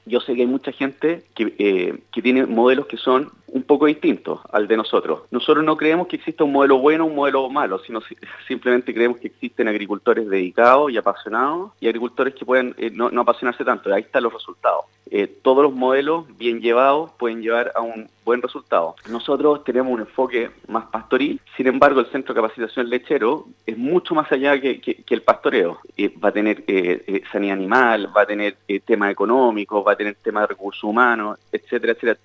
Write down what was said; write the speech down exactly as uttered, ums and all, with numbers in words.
yo sé que hay mucha gente que, eh, que tiene modelos que son un poco distintos al de nosotros. Nosotros no creemos que exista un modelo bueno o un modelo malo, sino si, simplemente creemos que existen agricultores dedicados y apasionados y agricultores que pueden eh, no, no apasionarse tanto. Ahí están los resultados. Eh, todos los modelos bien llevados pueden llevar a un buen resultado. Nosotros tenemos un enfoque más pastoril, sin embargo el Centro de Capacitación Lechero es mucho más allá que, que, que el pastoreo. Eh, va a tener eh, eh, sanidad animal, va a tener eh, temas económicos, va a tener temas de recursos humanos, etcétera, etcétera.